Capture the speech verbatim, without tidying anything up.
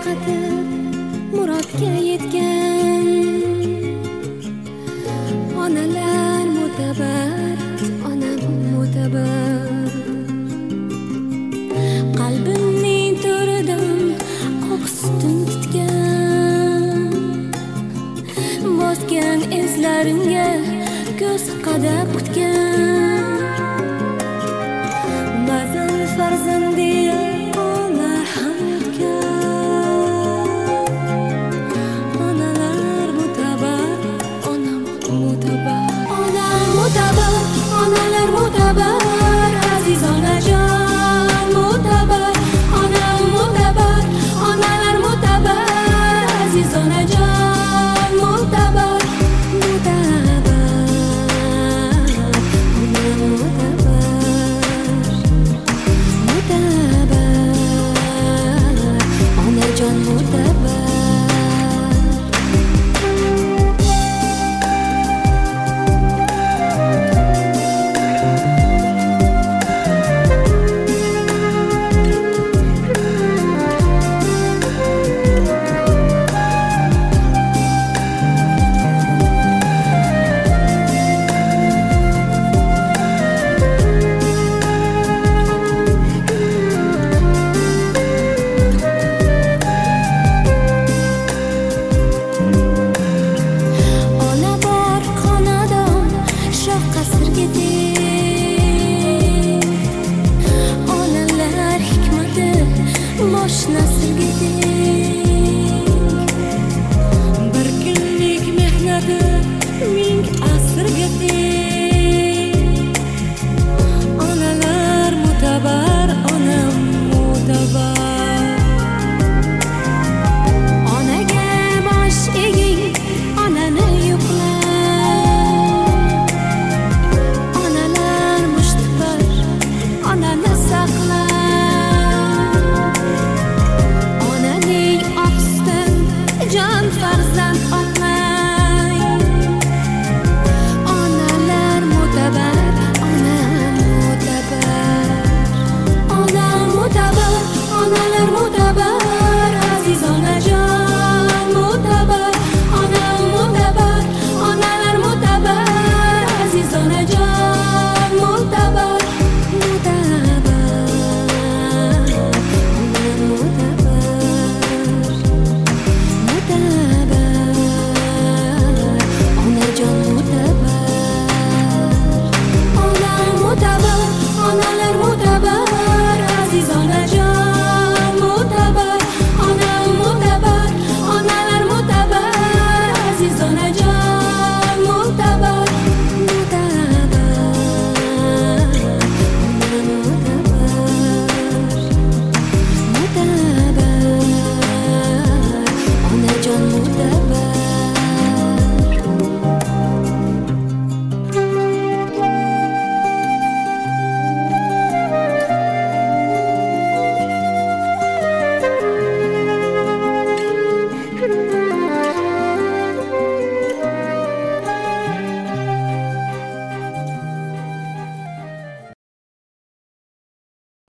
tarqatib murodga yetgan onalar mo'tabar, onam mo'tabar. Qalbimning to'ridan oq sutin tutgan, bosgan izlarimga ko'z qadab kutgan. Ba'zan farzandi olar ham o'tgan. Onalar mo'tabar, onam mo'tabar. Onam mo'tabar, onalar mo'tabar, aziz onajon mo'tabar. Onam mo'tabar, onalar mo'tabar, aziz onajon mo'tabar. Onajon mo'tabar. Onalar hikmati bosh nasrga teng. Bir kunlik mehnati ming